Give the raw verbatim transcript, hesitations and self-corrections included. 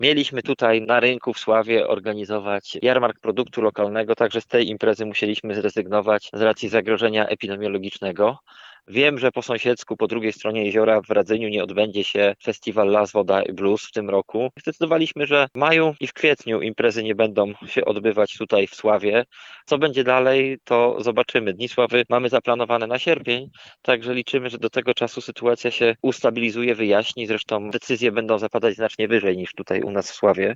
Mieliśmy tutaj na rynku w Sławie organizować jarmark produktu lokalnego, także z tej imprezy musieliśmy zrezygnować z racji zagrożenia epidemiologicznego. Wiem, że po sąsiedzku, po drugiej stronie jeziora w Radzyniu nie odbędzie się festiwal Las, Woda i Blues w tym roku. Zdecydowaliśmy, że w maju i w kwietniu imprezy nie będą się odbywać tutaj w Sławie. Co będzie dalej, to zobaczymy. Dni Sławy mamy zaplanowane na sierpień, także liczymy, że do tego czasu sytuacja się ustabilizuje, wyjaśni. Zresztą decyzje będą zapadać znacznie wyżej niż tutaj u nas w Sławie.